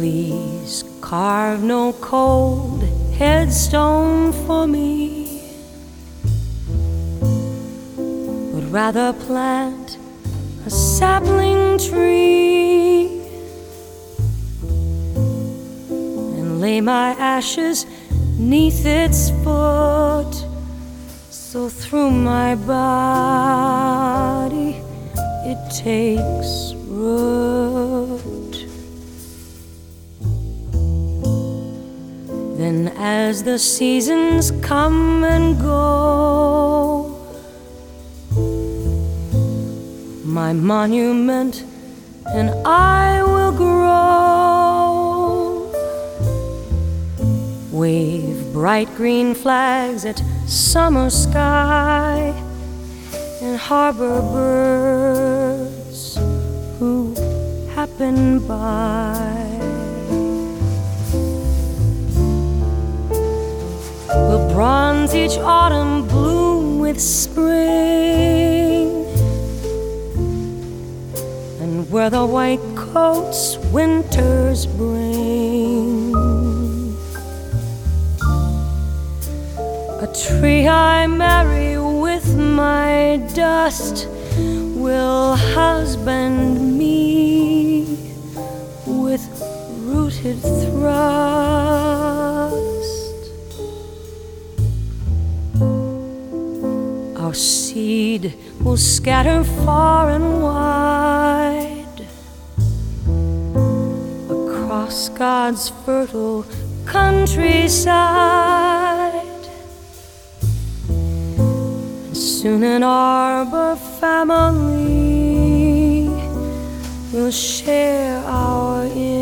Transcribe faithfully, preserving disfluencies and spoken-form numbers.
Please carve no cold headstone for me, but rather plant a sapling tree and lay my ashes 'neath its foot, so through my body it takes root. Then as the seasons come and go, my monument and I will grow. Wave bright green flags at summer sky and harbor birds who happen by. We'll bronze each autumn bloom with spring, and wear the white coats winters bring. A tree I marry with my dust will husband me with rooted thrust. Our seed will scatter far and wide across God's fertile countryside. Soon an arbor family will share our